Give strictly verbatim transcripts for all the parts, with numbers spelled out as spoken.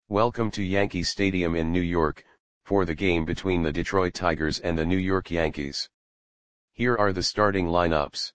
Welcome to Yankee Stadium in New York, for the game between the Detroit Tigers and the New York Yankees. Here are the starting lineups.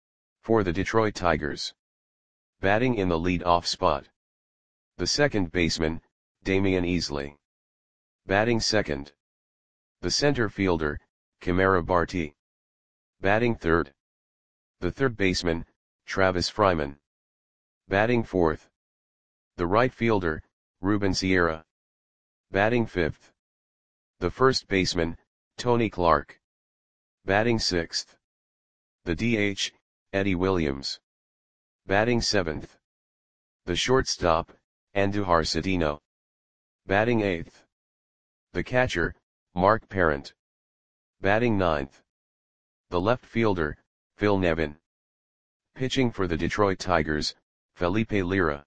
For the Detroit Tigers. Batting in the lead-off spot. The second baseman, Damion Easley. Batting second. The center fielder, Kamara Barti. Batting third. The third baseman, Travis Fryman. Batting fourth. The right fielder, Ruben Sierra. Batting fifth. The first baseman, Tony Clark. Batting sixth. The D H, Eddie Williams. Batting seventh. The shortstop, Andujar Cedeno. Batting eighth. The catcher, Mark Parent. Batting ninth. The left fielder, Phil Nevin. Pitching for the Detroit Tigers, Felipe Lira.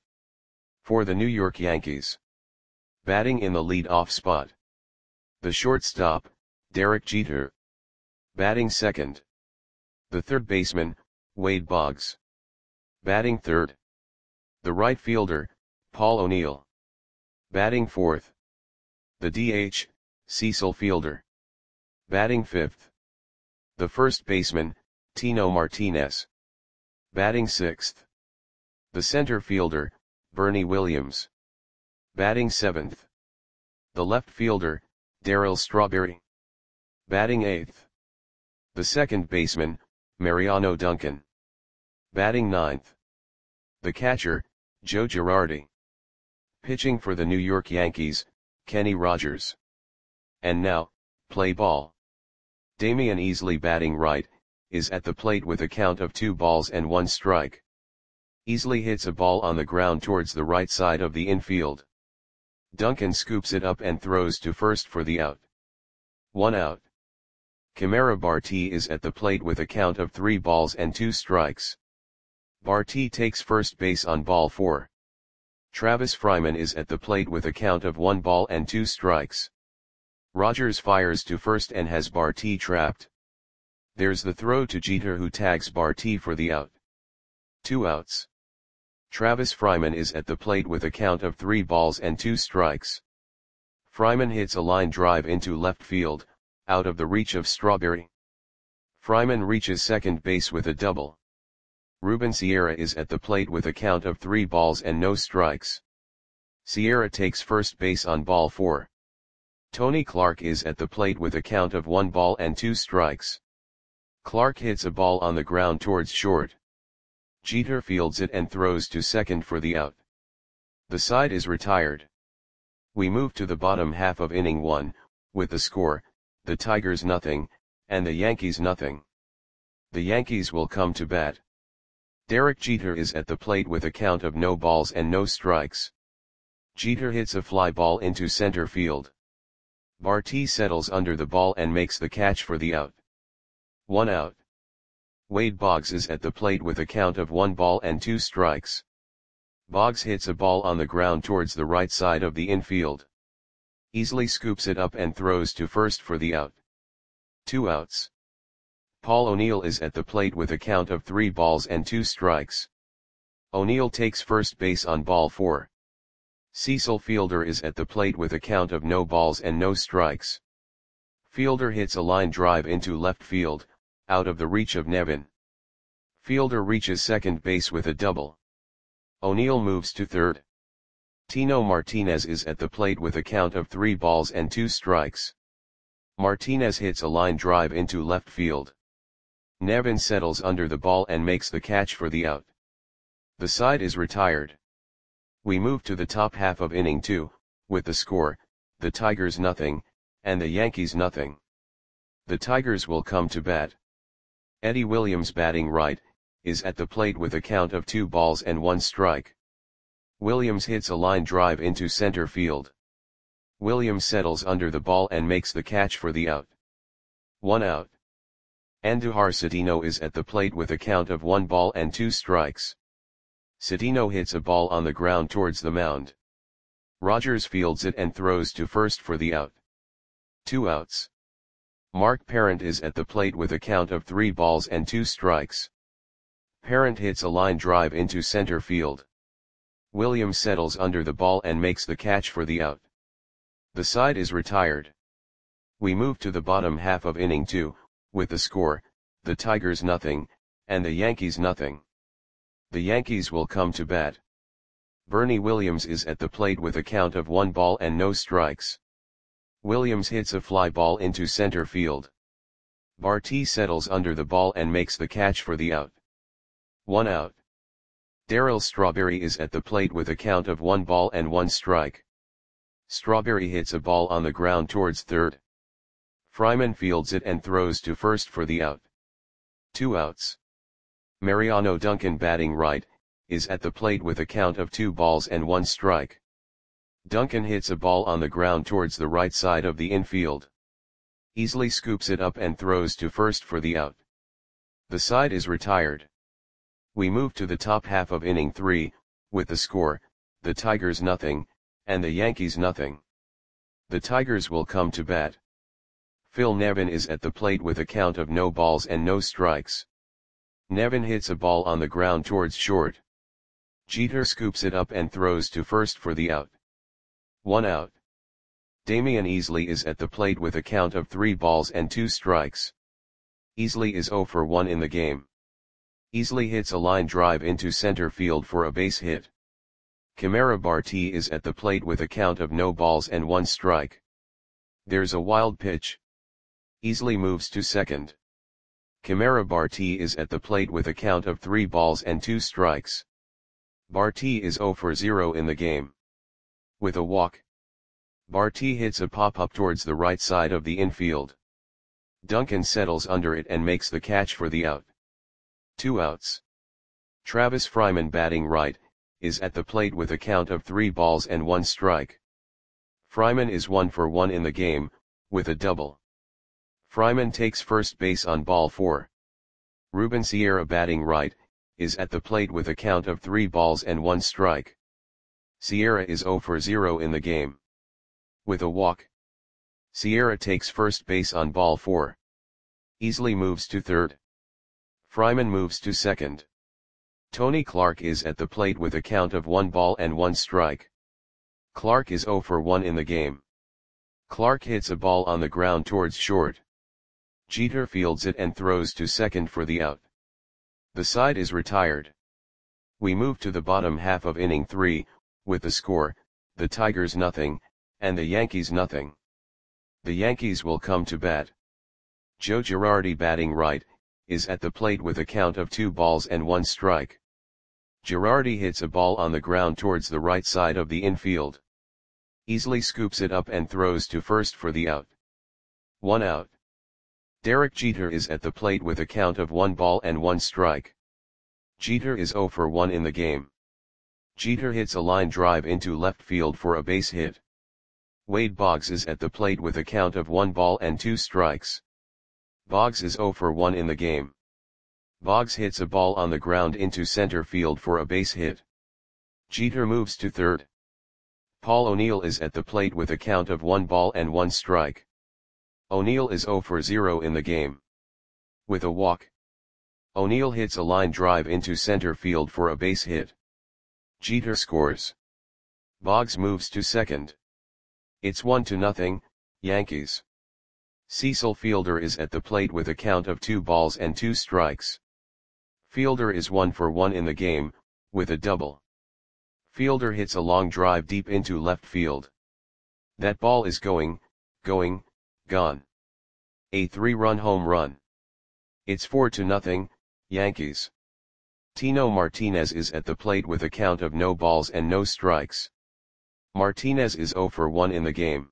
For the New York Yankees. Batting in the lead-off spot. The shortstop, Derek Jeter. Batting second. The third baseman, Wade Boggs. Batting third. The right fielder, Paul O'Neill. Batting fourth. The D H, Cecil Fielder. Batting fifth. The first baseman, Tino Martinez. Batting sixth. The center fielder, Bernie Williams. Batting seventh. The left fielder, Darryl Strawberry. Batting eighth. The second baseman, Mariano Duncan. Batting ninth. The catcher, Joe Girardi. Pitching for the New York Yankees, Kenny Rogers. And now, play ball. Damion Easley batting right, is at the plate with a count of two balls and one strike. Easley hits a ball on the ground towards the right side of the infield. Duncan scoops it up and throws to first for the out. One out. Kamara Barti is at the plate with a count of three balls and two strikes. Barti takes first base on ball four. Travis Fryman is at the plate with a count of one ball and two strikes. Rogers fires to first and has Barti trapped. There's the throw to Jeter, who tags Barti for the out. Two outs. Travis Fryman is at the plate with a count of three balls and two strikes. Fryman hits a line drive into left field, out of the reach of Strawberry. Fryman reaches second base with a double. Ruben Sierra is at the plate with a count of three balls and no strikes. Sierra takes first base on ball four. Tony Clark is at the plate with a count of one ball and two strikes. Clark hits a ball on the ground towards short. Jeter fields it and throws to second for the out. The side is retired. We move to the bottom half of inning one, with the score, the Tigers nothing, and the Yankees nothing. The Yankees will come to bat. Derek Jeter is at the plate with a count of no balls and no strikes. Jeter hits a fly ball into center field. Barti settles under the ball and makes the catch for the out. One out. Wade Boggs is at the plate with a count of one ball and two strikes. Boggs hits a ball on the ground towards the right side of the infield. Easley scoops it up and throws to first for the out. Two outs. Paul O'Neill is at the plate with a count of three balls and two strikes. O'Neill takes first base on ball four. Cecil Fielder is at the plate with a count of no balls and no strikes. Fielder hits a line drive into left field, out of the reach of Nevin. Fielder reaches second base with a double. O'Neill moves to third. Tino Martinez is at the plate with a count of three balls and two strikes. Martinez hits a line drive into left field. Nevin settles under the ball and makes the catch for the out. The side is retired. We move to the top half of inning two, with the score, the Tigers nothing, and the Yankees nothing. The Tigers will come to bat. Eddie Williams batting right, is at the plate with a count of two balls and one strike. Williams hits a line drive into center field. Williams settles under the ball and makes the catch for the out. One out. Andujar Cedeno is at the plate with a count of one ball and two strikes. Cedeno hits a ball on the ground towards the mound. Rogers fields it and throws to first for the out. Two outs. Mark Parent is at the plate with a count of three balls and two strikes. Parent hits a line drive into center field. Williams settles under the ball and makes the catch for the out. The side is retired. We move to the bottom half of inning two, with the score, the Tigers nothing, and the Yankees nothing. The Yankees will come to bat. Bernie Williams is at the plate with a count of one ball and no strikes. Williams hits a fly ball into center field. Barty settles under the ball and makes the catch for the out. One out. Darryl Strawberry is at the plate with a count of one ball and one strike. Strawberry hits a ball on the ground towards third. Fryman fields it and throws to first for the out. Two outs. Mariano Duncan, batting right, is at the plate with a count of two balls and one strike. Duncan hits a ball on the ground towards the right side of the infield. Easily scoops it up and throws to first for the out. The side is retired. We move to the top half of inning three, with the score, the Tigers nothing, and the Yankees nothing. The Tigers will come to bat. Phil Nevin is at the plate with a count of no balls and no strikes. Nevin hits a ball on the ground towards short. Jeter scoops it up and throws to first for the out. One out. Damian Easley is at the plate with a count of three balls and two strikes. Easley is zero for one in the game. Easley hits a line drive into center field for a base hit. Kamara Barty is at the plate with a count of no balls and one strike. There's a wild pitch. Easley moves to second. Kamara Barty is at the plate with a count of three balls and two strikes. Barty is zero for zero in the game. With a walk, Barty hits a pop-up towards the right side of the infield. Duncan settles under it and makes the catch for the out. Two outs. Travis Fryman, batting right, is at the plate with a count of three balls and one strike. Fryman is one for one in the game, with a double. Fryman takes first base on ball four. Ruben Sierra, batting right, is at the plate with a count of three balls and one strike. Sierra is zero for zero in the game. With a walk, Sierra takes first base on ball four. Easley moves to third. Fryman moves to second. Tony Clark is at the plate with a count of one ball and one strike. Clark is zero for one in the game. Clark hits a ball on the ground towards short. Jeter fields it and throws to second for the out. The side is retired. We move to the bottom half of inning three, with the score, the Tigers nothing, and the Yankees nothing. The Yankees will come to bat. Joe Girardi, batting right, is at the plate with a count of two balls and one strike. Girardi hits a ball on the ground towards the right side of the infield. Easley scoops it up and throws to first for the out. One out. Derek Jeter is at the plate with a count of one ball and one strike. Jeter is zero for one in the game. Jeter hits a line drive into left field for a base hit. Wade Boggs is at the plate with a count of one ball and two strikes. Boggs is zero for one in the game. Boggs hits a ball on the ground into center field for a base hit. Jeter moves to third. Paul O'Neill is at the plate with a count of one ball and one strike. O'Neill is zero for zero in the game. With a walk, O'Neill hits a line drive into center field for a base hit. Jeter scores. Boggs moves to second. It's one to nothing, Yankees. Cecil Fielder is at the plate with a count of two balls and two strikes. Fielder is one for one in the game, with a double. Fielder hits a long drive deep into left field. That ball is going, going, gone. A three-run home run. It's four to nothing, Yankees. Tino Martinez is at the plate with a count of no balls and no strikes. Martinez is zero for one in the game.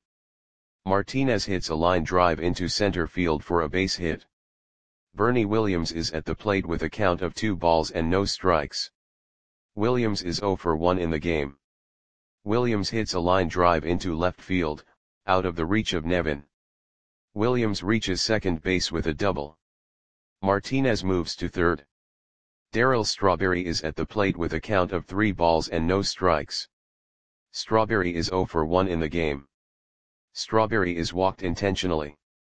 Martinez hits a line drive into center field for a base hit. Bernie Williams is at the plate with a count of two balls and no strikes. Williams is zero for one in the game. Williams hits a line drive into left field, out of the reach of Nevin. Williams reaches second base with a double. Martinez moves to third. Darryl Strawberry is at the plate with a count of three balls and no strikes. Strawberry is zero for one in the game. Strawberry is walked intentionally.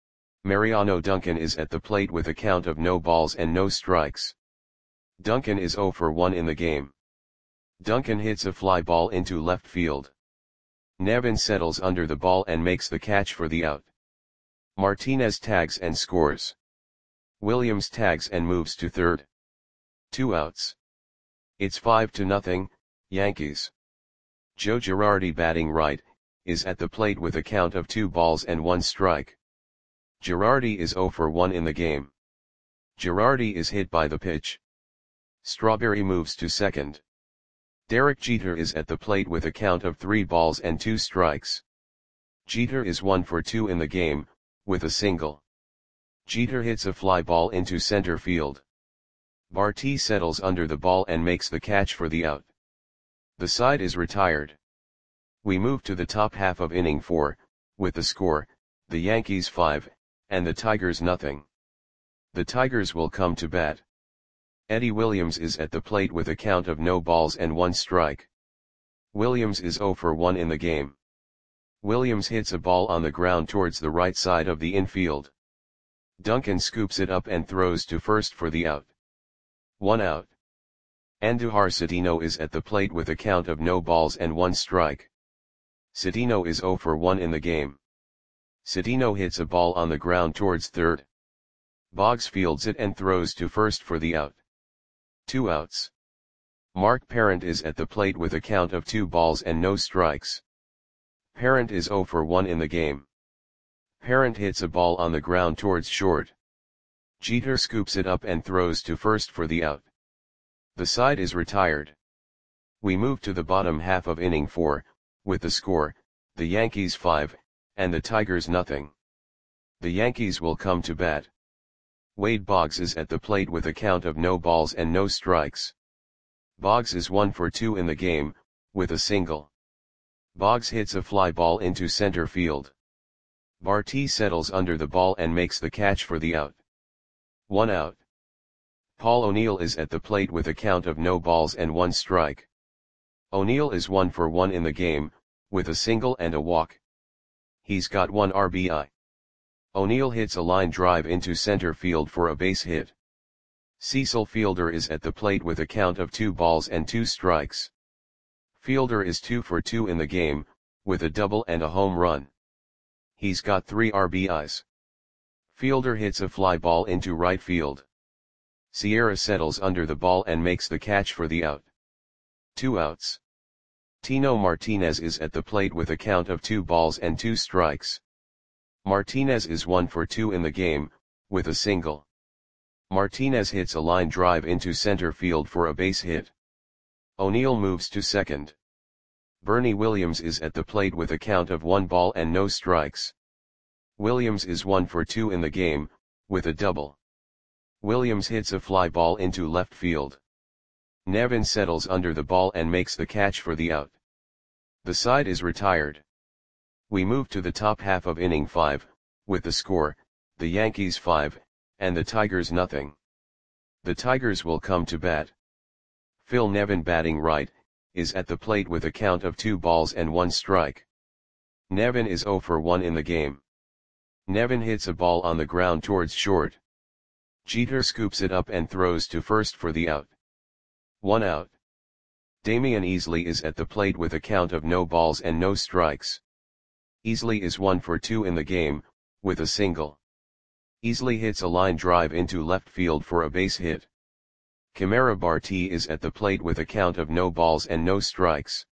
Mariano Duncan is at the plate with a count of no balls and no strikes. Duncan is zero for one in the game. Duncan hits a fly ball into left field. Nevin settles under the ball and makes the catch for the out. Martinez tags and scores. Williams tags and moves to third. Two outs. It's five to nothing, Yankees. Joe Girardi, batting right, is at the plate with a count of two balls and one strike. Girardi is oh for one in the game. Girardi is hit by the pitch. Strawberry moves to second. Derek Jeter is at the plate with a count of three balls and two strikes. Jeter is one for two in the game, with a single. Jeter hits a fly ball into center field. Barty settles under the ball and makes the catch for the out. The side is retired. We move to the top half of inning four, with the score, the Yankees five, and the Tigers nothing. The Tigers will come to bat. Eddie Williams is at the plate with a count of no balls and one strike. Williams is oh for one in the game. Williams hits a ball on the ground towards the right side of the infield. Duncan scoops it up and throws to first for the out. One out. Andujar Cedeno is at the plate with a count of no balls and one strike. Cedeno is oh for one in the game. Cedeno hits a ball on the ground towards third. Boggs fields it and throws to first for the out. Two outs. Mark Parent is at the plate with a count of two balls and no strikes. Parent is oh for one in the game. Parent hits a ball on the ground towards short. Jeter scoops it up and throws to first for the out. The side is retired. We move to the bottom half of inning four, with the score, the Yankees five, and the Tigers nothing. The Yankees will come to bat. Wade Boggs is at the plate with a count of no balls and no strikes. Boggs is one for two in the game, with a single. Boggs hits a fly ball into center field. Barty settles under the ball and makes the catch for the out. One out. Paul O'Neill is at the plate with a count of no balls and one strike. O'Neill is one for one in the game, with a single and a walk. He's got one R B I. O'Neill hits a line drive into center field for a base hit. Cecil Fielder is at the plate with a count of two balls and two strikes. Fielder is two for two in the game, with a double and a home run. He's got three R B Is. Fielder hits a fly ball into right field. Sierra settles under the ball and makes the catch for the out. Two outs. Tino Martinez is at the plate with a count of two balls and two strikes. Martinez is one for two in the game, with a single. Martinez hits a line drive into center field for a base hit. O'Neill moves to second. Bernie Williams is at the plate with a count of one ball and no strikes. Williams is one for two in the game, with a double. Williams hits a fly ball into left field. Nevin settles under the ball and makes the catch for the out. The side is retired. We move to the top half of inning five, with the score, the Yankees five, and the Tigers nothing. The Tigers will come to bat. Phil Nevin, batting right, is at the plate with a count of two balls and one strike. Nevin is oh for one in the game. Nevin hits a ball on the ground towards short. Jeter scoops it up and throws to first for the out. One out. Damian Easley is at the plate with a count of no balls and no strikes. Easley is one for two in the game, with a single. Easley hits a line drive into left field for a base hit. Kamara Barty is at the plate with a count of no balls and no strikes.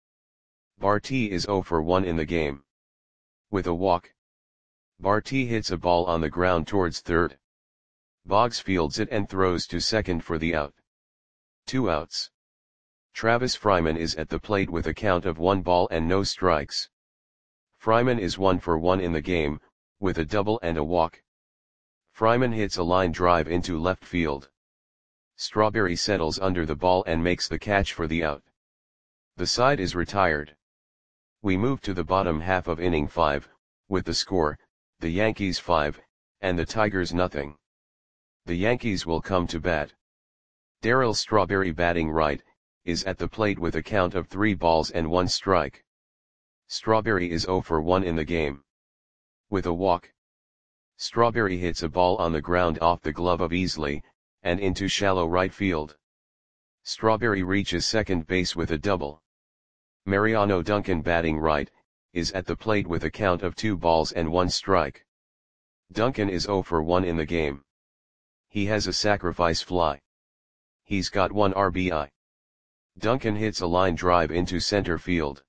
Barty is oh for one in the game. With a walk. Barty hits a ball on the ground towards third. Boggs fields it and throws to second for the out. Two outs. Travis Fryman is at the plate with a count of one ball and no strikes. Fryman is one for one in the game, with a double and a walk. Fryman hits a line drive into left field. Strawberry settles under the ball and makes the catch for the out. The side is retired. We move to the bottom half of inning five, with the score, the Yankees five, and the Tigers nothing. The Yankees will come to bat. Darryl Strawberry, batting right, is at the plate with a count of three balls and one strike. Strawberry is oh for one in the game. With a walk. Strawberry hits a ball on the ground off the glove of Easley, and into shallow right field. Strawberry reaches second base with a double. Mariano Duncan, batting right, is at the plate with a count of two balls and one strike. Duncan is zero for one in the game. He has a sacrifice fly. He's got one R B I. Duncan hits a line drive into center field.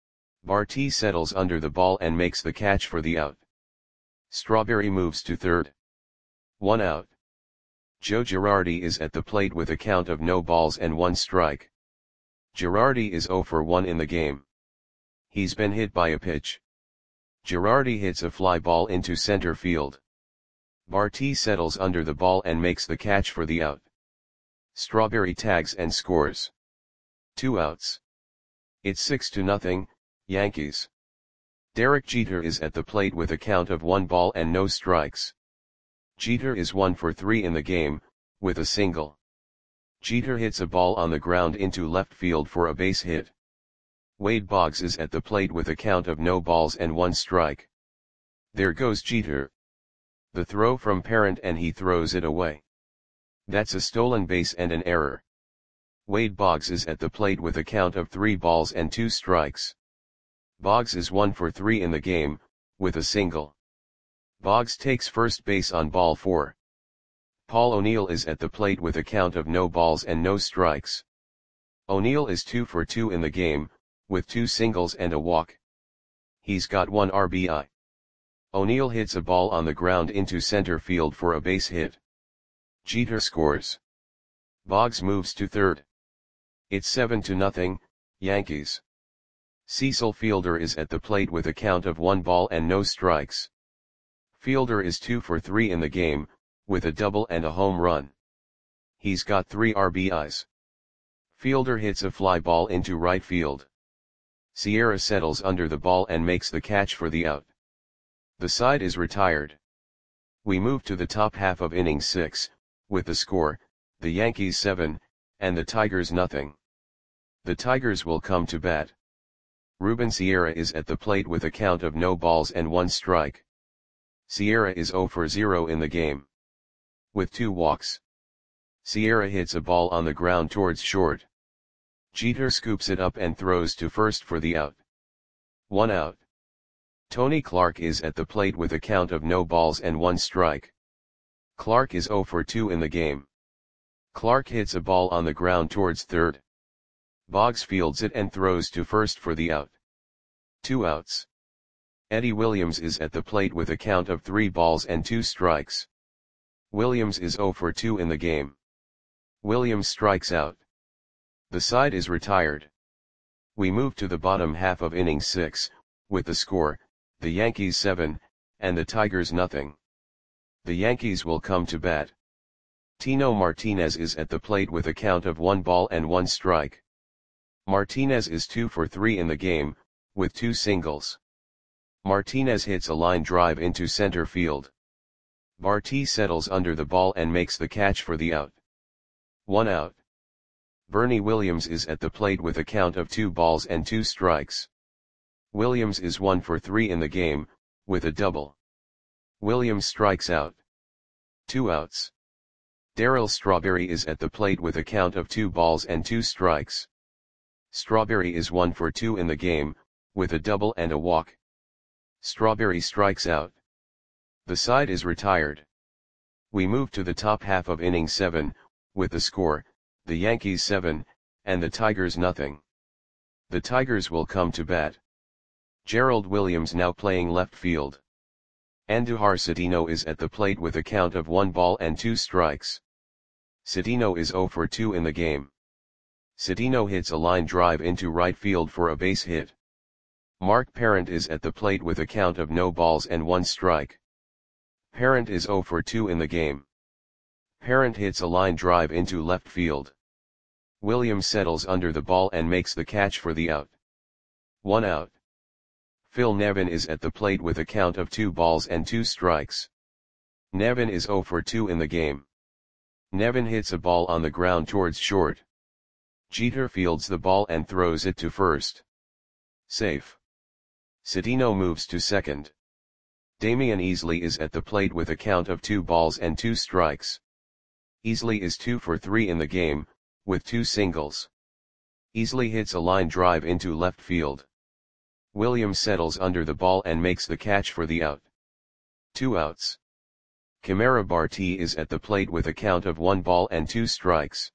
Barty settles under the ball and makes the catch for the out. Strawberry moves to third. One out. Joe Girardi is at the plate with a count of no balls and one strike. Girardi is zero for one in the game. He's been hit by a pitch. Girardi hits a fly ball into center field. Barty settles under the ball and makes the catch for the out. Strawberry tags and scores. Two outs. It's six to nothing, Yankees. Derek Jeter is at the plate with a count of one ball and no strikes. Jeter is one for three in the game, with a single. Jeter hits a ball on the ground into left field for a base hit. Wade Boggs is at the plate with a count of no balls and one strike. There goes Jeter. The throw from Parent and he throws it away. That's a stolen base and an error. Wade Boggs is at the plate with a count of three balls and two strikes. Boggs is one for three in the game, with a single. Boggs takes first base on ball four. Paul O'Neill is at the plate with a count of no balls and no strikes. O'Neill is two for two in the game, with two singles and a walk. He's got one R B I. O'Neill hits a ball on the ground into center field for a base hit. Jeter scores. Boggs moves to third. It's seven to nothing, Yankees. Cecil Fielder is at the plate with a count of one ball and no strikes. Fielder is two for three in the game, with a double and a home run. He's got three R B Is. Fielder hits a fly ball into right field. Sierra settles under the ball and makes the catch for the out. The side is retired. We move to the top half of inning six, with the score, the Yankees seven, and the Tigers nothing. The Tigers will come to bat. Ruben Sierra is at the plate with a count of no balls and one strike. Sierra is zero for zero in the game. With two walks. Sierra hits a ball on the ground towards short. Jeter scoops it up and throws to first for the out. One out. Tony Clark is at the plate with a count of no balls and one strike. Clark is zero for two in the game. Clark hits a ball on the ground towards third. Boggs fields it and throws to first for the out. Two outs. Eddie Williams is at the plate with a count of three balls and two strikes. Williams is zero for two in the game. Williams strikes out. The side is retired. We move to the bottom half of inning six, with the score, the Yankees seven, and the Tigers nothing. The Yankees will come to bat. Tino Martinez is at the plate with a count of one ball and one strike. Martinez is two for three in the game, with two singles. Martinez hits a line drive into center field. Barty settles under the ball and makes the catch for the out. One out. Bernie Williams is at the plate with a count of two balls and two strikes. Williams is one for three in the game, with a double. Williams strikes out. Two outs. Darryl Strawberry is at the plate with a count of two balls and two strikes. Strawberry is one for two in the game, with a double and a walk. Strawberry strikes out. The side is retired. We move to the top half of inning seven, with the score, the Yankees seven, and the Tigers nothing. The Tigers will come to bat. Gerald Williams now playing left field. Andujar Cedeno is at the plate with a count of one ball and two strikes. Cedeno is zero for two in the game. Cedeno hits a line drive into right field for a base hit. Mark Parent is at the plate with a count of no balls and one strike. Parent is zero for two in the game. Parent hits a line drive into left field. Williams settles under the ball and makes the catch for the out. One out. Phil Nevin is at the plate with a count of two balls and two strikes. Nevin is zero for two in the game. Nevin hits a ball on the ground towards short. Jeter fields the ball and throws it to first. Safe. Cedeno moves to second. Damian Easley is at the plate with a count of two balls and two strikes. Easley is two for three in the game, with two singles. Easily hits a line drive into left field. Williams settles under the ball and makes the catch for the out. Two outs. Kamara Barti is at the plate with a count of one ball and two strikes.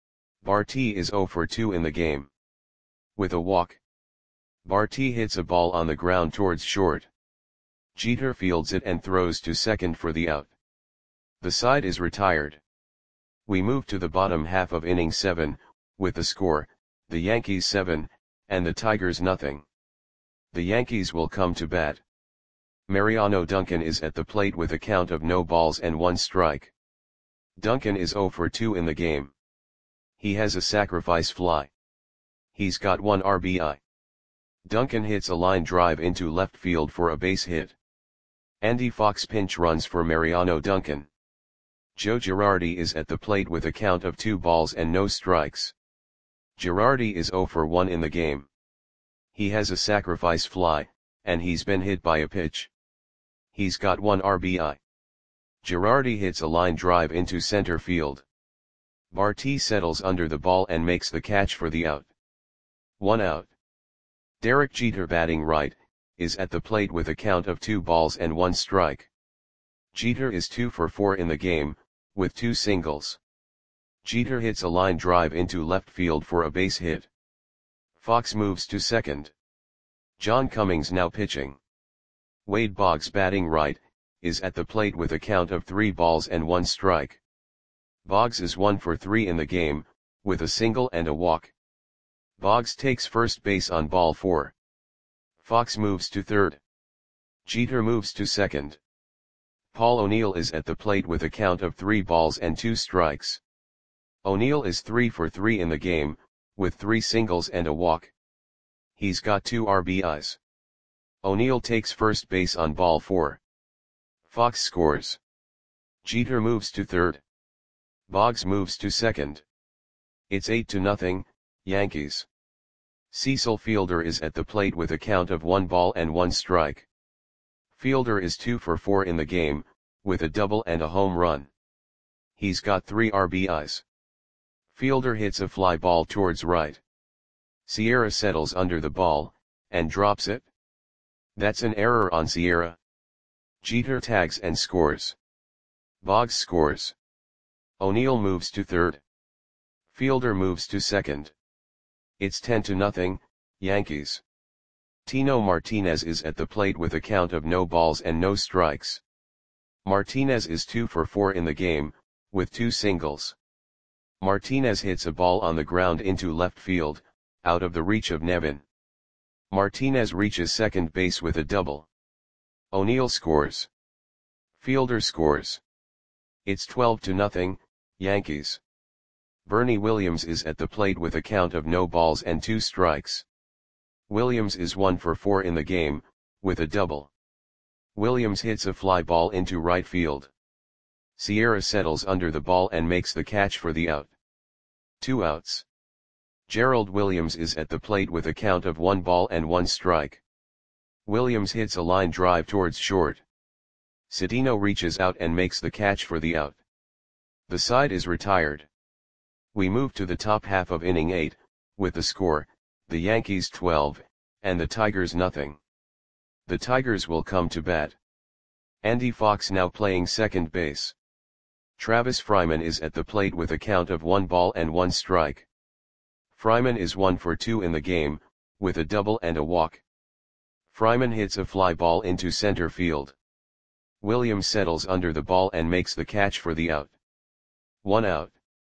Barti is zero for two in the game. With a walk, Barti hits a ball on the ground towards short. Jeter fields it and throws to second for the out. The side is retired. We move to the bottom half of inning seven, with the score, the Yankees seven, and the Tigers nothing. The Yankees will come to bat. Mariano Duncan is at the plate with a count of no balls and one strike. Duncan is zero for two in the game. He has a sacrifice fly. He's got one R B I. Duncan hits a line drive into left field for a base hit. Andy Fox pinch runs for Mariano Duncan. Joe Girardi is at the plate with a count of two balls and no strikes. Girardi is zero for one in the game. He has a sacrifice fly, and he's been hit by a pitch. He's got one R B I. Girardi hits a line drive into center field. Barti settles under the ball and makes the catch for the out. One out. Derek Jeter, batting right, is at the plate with a count of two balls and one strike. Jeter is two for four in the game, with two singles. Jeter hits a line drive into left field for a base hit. Fox moves to second. John Cummings now pitching. Wade Boggs, batting right, is at the plate with a count of three balls and one strike. Boggs is one for three in the game, with a single and a walk. Boggs takes first base on ball four. Fox moves to third. Jeter moves to second. Paul O'Neill is at the plate with a count of three balls and two strikes. O'Neill is three for three in the game, with three singles and a walk. He's got two R B Is. O'Neill takes first base on ball four. Fox scores. Jeter moves to third. Boggs moves to second. It's eight to nothing, Yankees. Cecil Fielder is at the plate with a count of one ball and one strike. Fielder is two for four in the game, with a double and a home run. He's got three R B Is. Fielder hits a fly ball towards right. Sierra settles under the ball, and drops it. That's an error on Sierra. Jeter tags and scores. Boggs scores. O'Neill moves to third. Fielder moves to second. It's ten to nothing, Yankees. Tino Martinez is at the plate with a count of no balls and no strikes. Martinez is two for four in the game, with two singles. Martinez hits a ball on the ground into left field, out of the reach of Nevin. Martinez reaches second base with a double. O'Neill scores. Fielder scores. It's twelve to nothing, Yankees. Bernie Williams is at the plate with a count of no balls and two strikes. Williams is one for four in the game, with a double. Williams hits a fly ball into right field. Sierra settles under the ball and makes the catch for the out. Two outs. Gerald Williams is at the plate with a count of one ball and one strike. Williams hits a line drive towards short. Cedeno reaches out and makes the catch for the out. The side is retired. We move to the top half of inning eight, with the score, the Yankees twelve, and the Tigers nothing. The Tigers will come to bat. Andy Fox now playing second base. Travis Fryman is at the plate with a count of one ball and one strike. Fryman is one for two in the game, with a double and a walk. Fryman hits a fly ball into center field. Williams settles under the ball and makes the catch for the out. One out.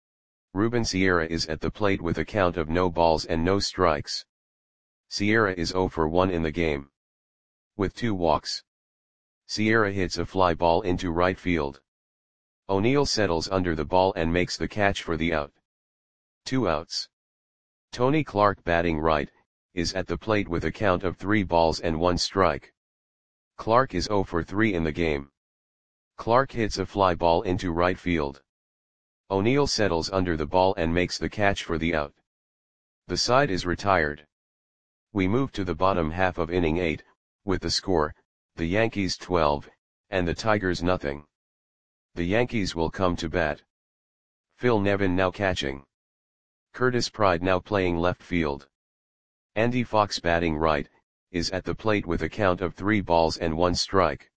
Ruben Sierra is at the plate with a count of no balls and no strikes. Sierra is zero for one in the game. With two walks. Sierra hits a fly ball into right field. O'Neill settles under the ball and makes the catch for the out. Two outs. Tony Clark, batting right, is at the plate with a count of three balls and one strike. Clark is zero for three in the game. Clark hits a fly ball into right field. O'Neill settles under the ball and makes the catch for the out. The side is retired. We move to the bottom half of inning eight, with the score, the Yankees twelve, and the Tigers nothing. The Yankees will come to bat. Phil Nevin now catching. Curtis Pride now playing left field. Andy Fox batting right, is at the plate with a count of three balls and one strike.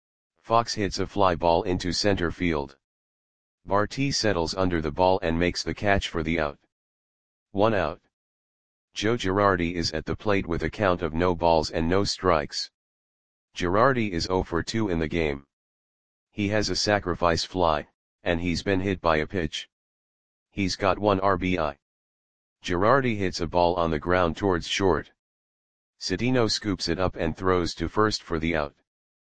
Fox hits a fly ball into center field. Barty settles under the ball and makes the catch for the out. One out. Joe Girardi is at the plate with a count of no balls and no strikes. Girardi is zero for two in the game. He has a sacrifice fly, and he's been hit by a pitch. He's got one R B I. Girardi hits a ball on the ground towards short. Cedeno scoops it up and throws to first for the out.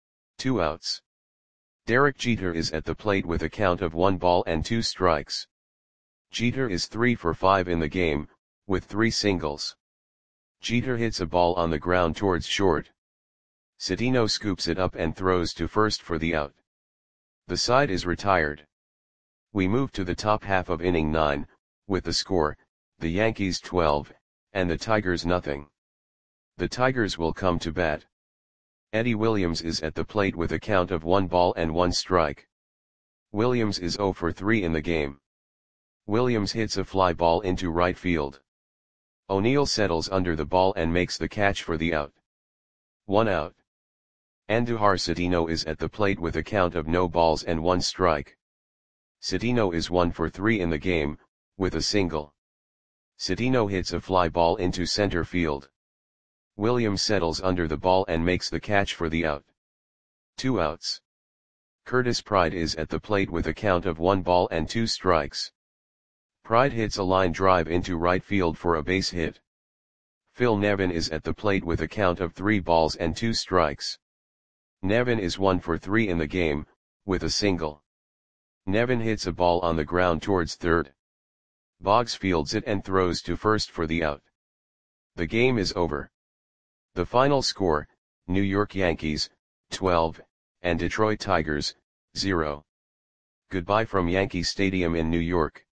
Two outs. Derek Jeter is at the plate with a count of one ball and two strikes. Jeter is three for five in the game, with three singles. Jeter hits a ball on the ground towards short. Cedeno scoops it up and throws to first for the out. The side is retired. We move to the top half of inning nine, with the score, the Yankees twelve, and the Tigers nothing. The Tigers will come to bat. Eddie Williams is at the plate with a count of one ball and one strike. Williams is zero for three in the game. Williams hits a fly ball into right field. O'Neill settles under the ball and makes the catch for the out. One out. Andujar Cedeno is at the plate with a count of no balls and one strike. Cedeno is one for three in the game, with a single. Cedeno hits a fly ball into center field. Williams settles under the ball and makes the catch for the out. Two outs. Curtis Pride is at the plate with a count of one ball and two strikes. Pride hits a line drive into right field for a base hit. Phil Nevin is at the plate with a count of three balls and two strikes. Nevin is one for three in the game, with a single. Nevin hits a ball on the ground towards third. Boggs fields it and throws to first for the out. The game is over. The final score, New York Yankees, twelve, and Detroit Tigers, zero. Goodbye from Yankee Stadium in New York.